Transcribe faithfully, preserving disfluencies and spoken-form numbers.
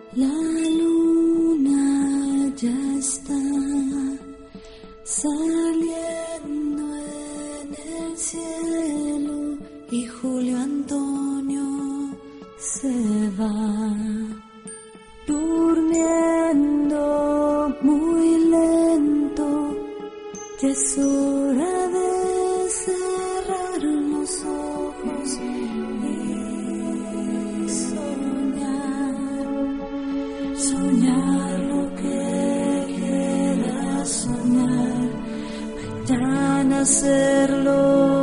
La luna ya está saliendo en el cielo y Julio Antonio se va durmiendo muy lento. Ya es hora de cerrar los ojos y soñar, soñar lo que quieras soñar, mañana hacerlo.